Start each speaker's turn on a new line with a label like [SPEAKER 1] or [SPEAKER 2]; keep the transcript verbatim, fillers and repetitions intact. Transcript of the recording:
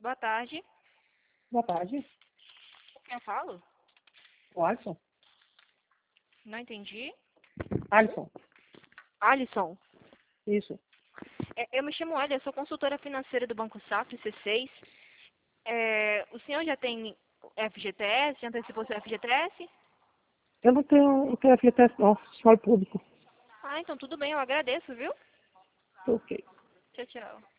[SPEAKER 1] Boa tarde.
[SPEAKER 2] Boa tarde.
[SPEAKER 1] Quem eu falo?
[SPEAKER 2] O Alisson?
[SPEAKER 1] Não entendi.
[SPEAKER 2] Alisson.
[SPEAKER 1] Alisson.
[SPEAKER 2] Isso.
[SPEAKER 1] É, eu me chamo Elia, eu sou consultora financeira do Banco Safra, C seis. É, o senhor já tem F G T S? Já antecipou seu F G T S?
[SPEAKER 2] Eu não tenho, não tenho F G T S não, só o público.
[SPEAKER 1] Ah, então tudo bem, eu agradeço, viu?
[SPEAKER 2] Ok.
[SPEAKER 1] Tchau, tchau.